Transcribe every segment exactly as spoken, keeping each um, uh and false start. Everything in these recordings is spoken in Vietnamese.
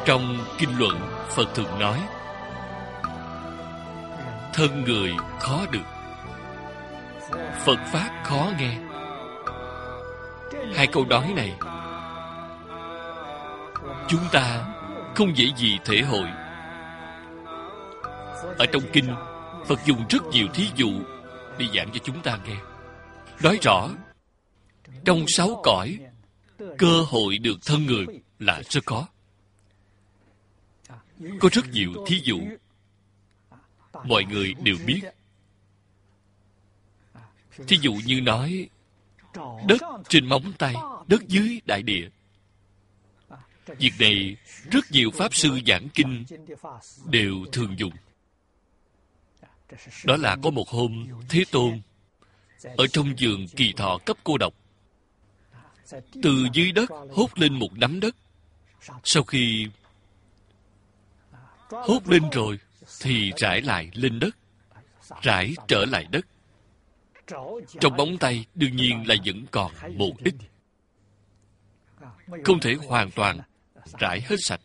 Trong kinh luận, Phật thường nói thân người khó được, Phật Pháp khó nghe. Hai câu nói này chúng ta không dễ gì thể hội. Ở trong kinh, Phật dùng rất nhiều thí dụ để giảng cho chúng ta nghe. Nói rõ trong sáu cõi, cơ hội được thân người là rất có. Có rất nhiều thí dụ mọi người đều biết. Thí dụ như nói đất trên móng tay, đất dưới đại địa. Việc này rất nhiều Pháp sư giảng kinh đều thường dùng. Đó là có một hôm Thế Tôn ở trong vườn Kỳ Thọ cấp cô độc, từ dưới đất hốt lên một nắm đất. Sau khi hốt lên rồi thì rải lại lên đất, rải trở lại đất. Trong móng tay đương nhiên là vẫn còn một ít, không thể hoàn toàn rải hết sạch.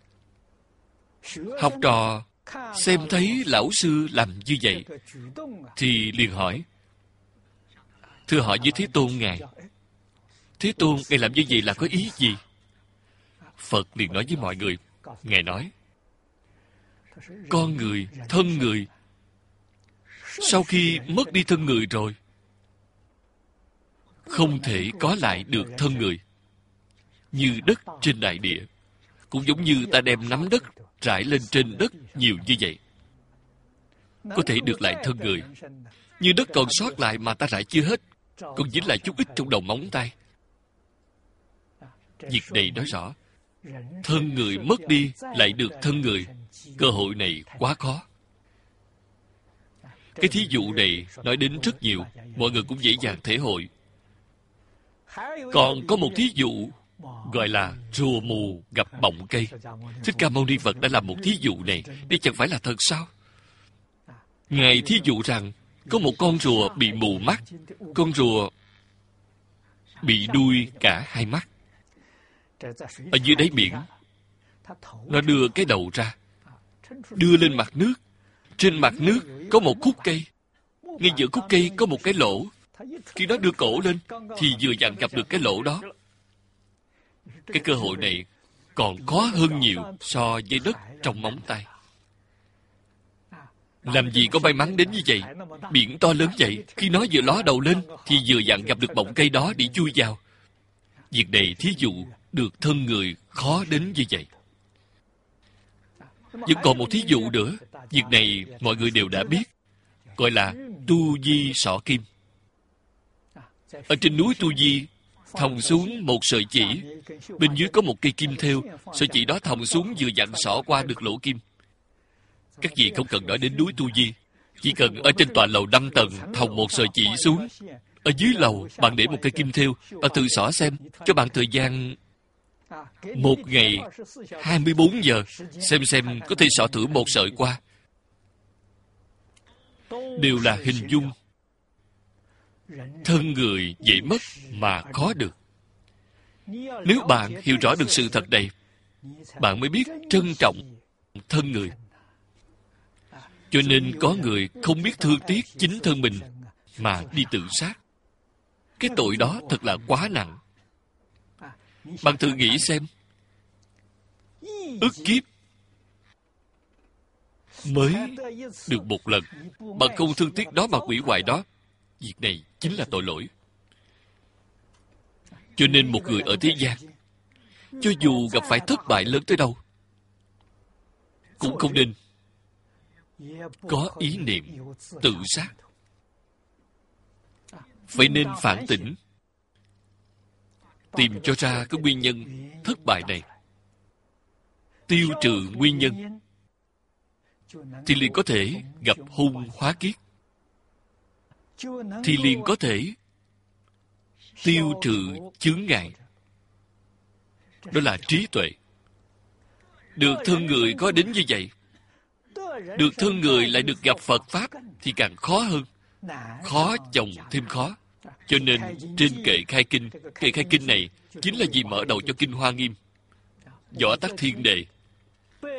Học trò xem thấy lão sư làm như vậy thì liền hỏi: thưa hỏi với Thế Tôn ngài, Thế Tôn ngài làm như vậy là có ý gì? Phật liền nói với mọi người. Ngài nói: con người, thân người, sau khi mất đi thân người rồi, không thể có lại được thân người. Như đất trên đại địa, cũng giống như ta đem nắm đất rải lên trên đất nhiều như vậy, có thể được lại thân người. Như đất còn sót lại mà ta rải chưa hết, còn dính lại chút ít trong đầu móng tay. Việc này nói rõ thân người mất đi lại được thân người, cơ hội này quá khó. Cái thí dụ này nói đến rất nhiều, mọi người cũng dễ dàng thể hội. Còn có một thí dụ gọi là rùa mù gặp bọng cây. Thích Ca Mâu Ni Phật đã làm một thí dụ này, đây chẳng phải là thật sao? Ngài thí dụ rằng có một con rùa bị mù mắt, con rùa bị đuôi cả hai mắt. Ở dưới đáy biển, nó đưa cái đầu ra, đưa lên mặt nước. Trên mặt nước có một khúc cây, ngay giữa khúc cây có một cái lỗ. Khi nó đưa cổ lên thì vừa vặn gặp được cái lỗ đó. Cái cơ hội này còn khó hơn nhiều so với đất trong móng tay. Làm gì có may mắn đến như vậy? Biển to lớn vậy, khi nó vừa ló đầu lên thì vừa vặn gặp được bọng cây đó để chui vào. Việc này thí dụ được thân người khó đến như vậy. Vẫn còn một thí dụ nữa, việc này mọi người đều đã biết, gọi là tu di sọ kim. Ở trên núi Tu Di thòng xuống một sợi chỉ, bên dưới có một cây kim thêu, sợi chỉ đó thòng xuống vừa vặn xỏ qua được lỗ kim. Các vị không cần nói đến núi Tu Di, chỉ cần ở trên tòa lầu năm tầng thòng một sợi chỉ xuống, ở dưới lầu bạn để một cây kim thêu, bạn tự xỏ xem, cho bạn thời gian một ngày hai mươi bốn giờ, xem xem có thể xỏ thử một sợi qua. Đều là hình dung thân người dễ mất mà khó được. Nếu bạn hiểu rõ được sự thật này, bạn mới biết trân trọng thân người. Cho nên có người không biết thương tiếc chính thân mình mà đi tự sát. Cái tội đó thật là quá nặng. Bạn thử nghĩ xem, ức kiếp mới được một lần, bạn không thương tiếc đó mà hủy hoại đó, việc này chính là tội lỗi. Cho nên một người ở thế gian, cho dù gặp phải thất bại lớn tới đâu, cũng không nên có ý niệm tự sát. Phải nên phản tỉnh, tìm cho ra cái nguyên nhân thất bại này, tiêu trừ nguyên nhân, thì liền có thể gặp hung hóa kiết, thì liền có thể tiêu trừ chướng ngại. Đó là trí tuệ. Được thân người có đến như vậy, được thân người lại được gặp Phật Pháp thì càng khó hơn. Khó chồng thêm khó. Cho nên trên kệ khai kinh, kệ khai kinh này chính là gì mở đầu cho kinh Hoa Nghiêm. Võ Tắc Thiên Đề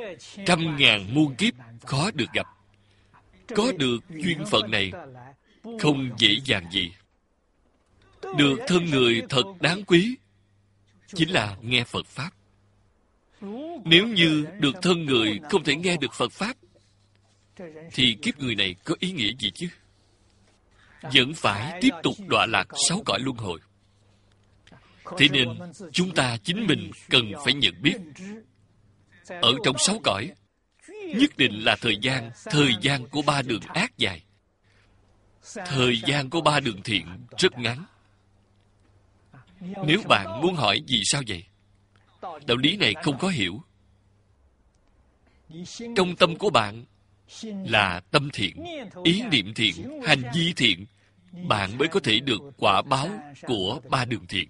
trăm ngàn muôn kiếp khó được gặp. Có được duyên phận này không dễ dàng gì. Được thân người thật đáng quý chính là nghe Phật Pháp. Nếu như được thân người không thể nghe được Phật Pháp, thì kiếp người này có ý nghĩa gì chứ? Vẫn phải tiếp tục đọa lạc sáu cõi luân hồi. Thế nên chúng ta chính mình cần phải nhận biết, ở trong sáu cõi nhất định là thời gian thời gian của ba đường ác dài, thời gian của ba đường thiện rất ngắn. Nếu bạn muốn hỏi vì sao vậy, đạo lý này không có hiểu. Trong tâm của bạn là tâm thiện, ý niệm thiện, hành vi thiện, bạn mới có thể được quả báo của ba đường thiện.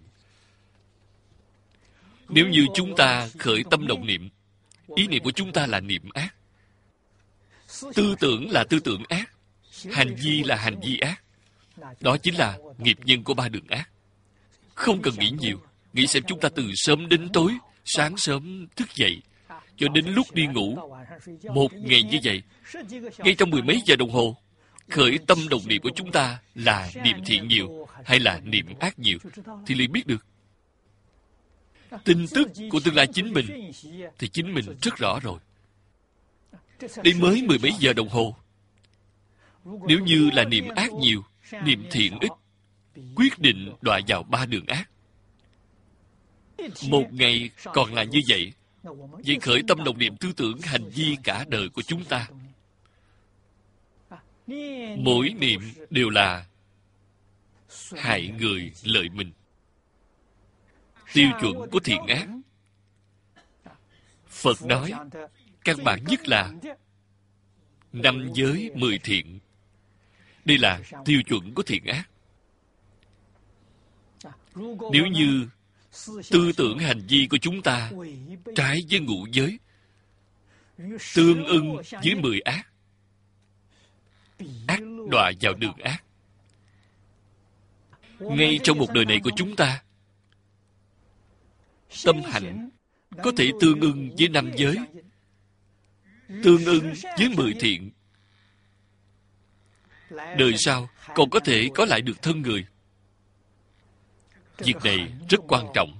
Nếu như chúng ta khởi tâm động niệm, ý niệm của chúng ta là niệm ác, tư tưởng là tư tưởng ác, hành vi là hành vi ác, đó chính là nghiệp nhân của ba đường ác. Không cần nghĩ nhiều. Nghĩ xem chúng ta từ sớm đến tối, sáng sớm thức dậy, cho đến lúc đi ngủ, một ngày như vậy, ngay trong mười mấy giờ đồng hồ, khởi tâm động niệm của chúng ta là niệm thiện nhiều hay là niệm ác nhiều, thì liền biết được. Tin tức của tương lai chính mình thì chính mình rất rõ rồi. Đây mới mười mấy giờ đồng hồ. Nếu như là niệm ác nhiều, niệm thiện ít, quyết định đọa vào ba đường ác. Một ngày còn là như vậy, vậy khởi tâm động niệm tư tưởng hành vi cả đời của chúng ta, mỗi niệm đều là hại người lợi mình. Tiêu chuẩn của thiện ác, Phật nói căn bản nhất là năm giới mười thiện. Đây là tiêu chuẩn của thiện ác. Nếu như tư tưởng hành vi của chúng ta trái với ngũ giới, tương ưng với mười ác, ác đọa vào đường ác. Ngay trong một đời này của chúng ta, tâm hạnh có thể tương ưng với năm giới, tương ưng với mười thiện. Đời sau còn có thể có lại được thân người. Việc này rất quan trọng.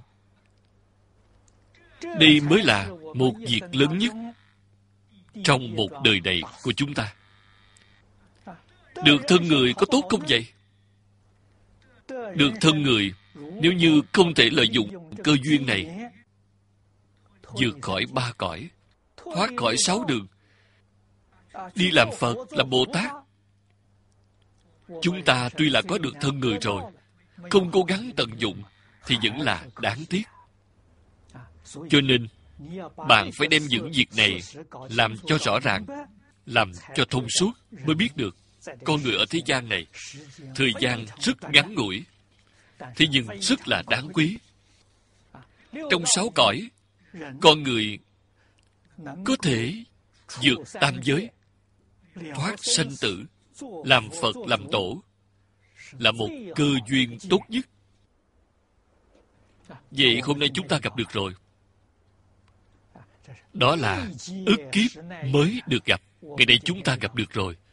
Đây mới là một việc lớn nhất trong một đời này của chúng ta. Được thân người có tốt không vậy? Được thân người, nếu như không thể lợi dụng cơ duyên này, vượt khỏi ba cõi, thoát khỏi sáu đường, đi làm Phật, làm Bồ Tát, chúng ta tuy là có được thân người rồi, không cố gắng tận dụng thì vẫn là đáng tiếc. Cho nên bạn phải đem những việc này làm cho rõ ràng, làm cho thông suốt, mới biết được con người ở thế gian này thời gian rất ngắn ngủi, thế nhưng rất là đáng quý. Trong sáu cõi, con người có thể vượt tam giới, thoát sanh tử, làm Phật làm Tổ, là một cơ duyên tốt nhất. Vậy hôm nay chúng ta gặp được rồi. Đó là ức kiếp mới được gặp. Ngày nay chúng ta gặp được rồi.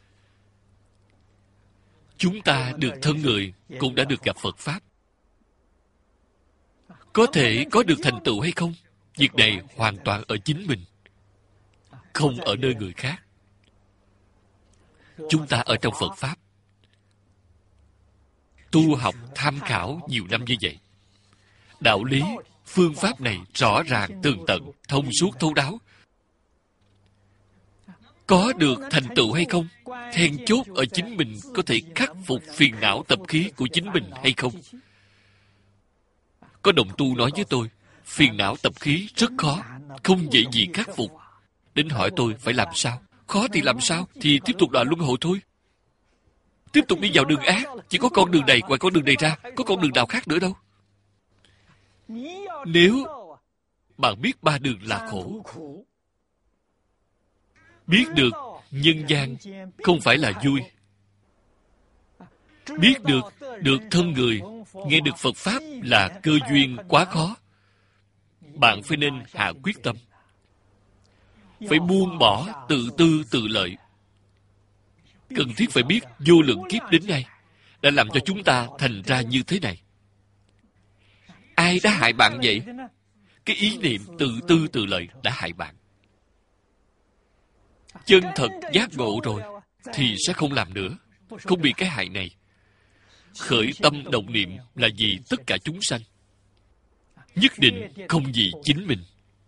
Chúng ta được thân người cũng đã được gặp Phật Pháp. Có thể có được thành tựu hay không? Việc này hoàn toàn ở chính mình, không ở nơi người khác. Chúng ta ở trong Phật Pháp tu học tham khảo nhiều năm như vậy, đạo lý, phương pháp này rõ ràng tường tận, thông suốt thấu đáo. Có được thành tựu hay không? Then chốt ở chính mình có thể khắc phục phiền não tập khí của chính mình hay không? Có đồng tu nói với tôi, phiền não tập khí rất khó, không dễ gì khắc phục. Đến hỏi tôi phải làm sao? Khó thì làm sao? Thì tiếp tục đọa luân hồi thôi. Tiếp tục đi vào đường ác. Chỉ có con đường này, ngoài con đường này ra, có con đường nào khác nữa đâu. Nếu bạn biết ba đường là khổ, biết được nhân gian không phải là vui, biết được được thân người, nghe được Phật Pháp là cơ duyên quá khó, bạn phải nên hạ quyết tâm. phải buông bỏ tự tư tự lợi. Cần thiết phải biết vô lượng kiếp đến nay đã làm cho chúng ta thành ra như thế này. Ai đã hại bạn vậy? Cái ý niệm tự tư tự lợi đã hại bạn. Chân thật giác ngộ rồi thì sẽ không làm nữa, không bị cái hại này. Khởi tâm động niệm là vì tất cả chúng sanh, nhất định không vì chính mình.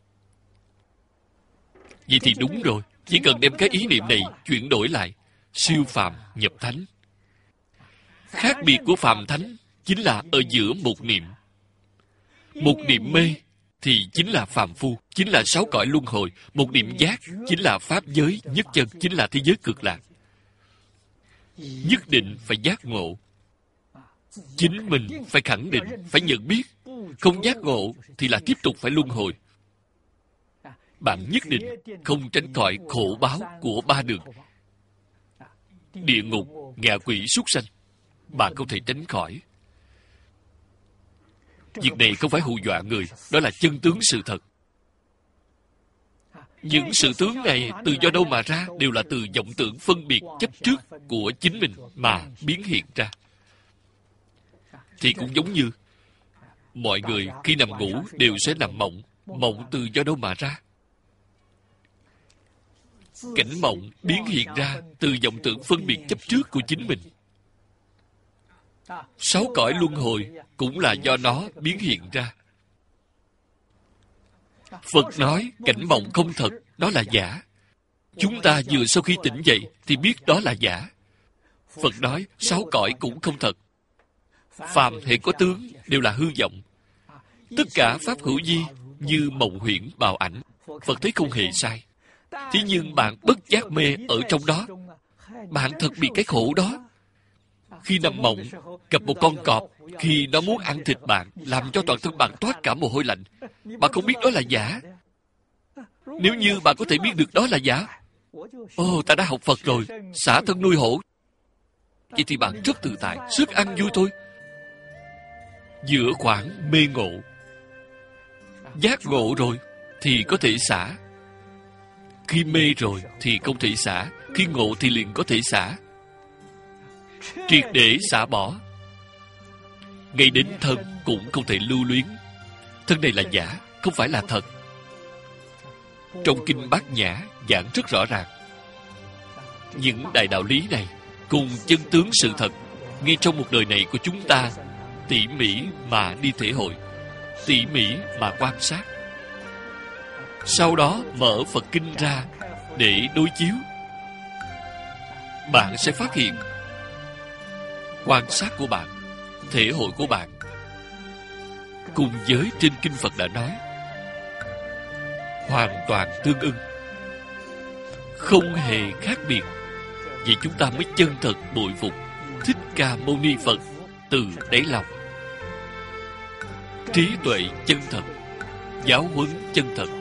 Vậy thì đúng rồi, chỉ cần đem cái ý niệm này chuyển đổi lại, siêu phàm nhập thánh. Khác biệt của phàm thánh chính là ở giữa một niệm. Một niệm mê thì chính là phàm phu, chính là sáu cõi luân hồi. Một niệm giác chính là pháp giới nhất chân, chính là thế giới cực lạc. Nhất định phải giác ngộ. Chính mình phải khẳng định, phải nhận biết. Không giác ngộ thì là tiếp tục phải luân hồi. Bạn nhất định không tránh khỏi khổ báo của ba đường. Địa ngục, ngạ quỷ, súc sanh, bạn không thể tránh khỏi. Việc này không phải hù dọa người, đó là chân tướng sự thật. Những sự tướng này từ do đâu mà ra? Đều là từ vọng tưởng phân biệt chấp trước của chính mình mà biến hiện ra. Thì cũng giống như mọi người khi nằm ngủ đều sẽ nằm mộng. Mộng từ do đâu mà ra? Cảnh mộng biến hiện ra từ vọng tưởng phân biệt chấp trước của chính mình. Sáu cõi luân hồi cũng là do nó biến hiện ra. Phật nói cảnh mộng không thật, đó là giả. Chúng ta vừa sau khi tỉnh dậy thì biết đó là giả. Phật nói sáu cõi cũng không thật. Phàm hệ có tướng đều là hư vọng. Tất cả pháp hữu vi như mộng huyễn bào ảnh. Phật thấy không hề sai. Thế nhưng bạn bất giác mê ở trong đó, bạn thật bị cái khổ đó. Khi nằm mộng, gặp một con cọp, khi nó muốn ăn thịt bạn, làm cho toàn thân bạn toát cả mồ hôi lạnh. Bạn không biết đó là giả. Nếu như bạn có thể biết được đó là giả, ồ, ta đã học Phật rồi, xả thân nuôi hổ. Vậy thì bạn rất tự tại, sức ăn vui thôi. Giữa khoảng mê ngộ, giác ngộ rồi thì có thể xả. Khi mê rồi thì không thể xả. Khi ngộ thì liền có thể xả. Triệt để xả bỏ. Ngay đến thân cũng không thể lưu luyến. Thân này là giả, không phải là thật. Trong Kinh Bát Nhã giảng rất rõ ràng. Những đại đạo lý này cùng chân tướng sự thật ngay trong một đời này của chúng ta tỉ mỉ mà đi thể hội, tỉ mỉ mà quan sát. Sau đó mở Phật Kinh ra để đối chiếu. Bạn sẽ phát hiện quan sát của bạn, thể hội của bạn cùng với trên Kinh Phật đã nói hoàn toàn tương ưng, không hề khác biệt. Vậy chúng ta mới chân thật bội phục Thích Ca Mâu Ni Phật từ đáy lòng. Trí tuệ chân thật, giáo huấn chân thật,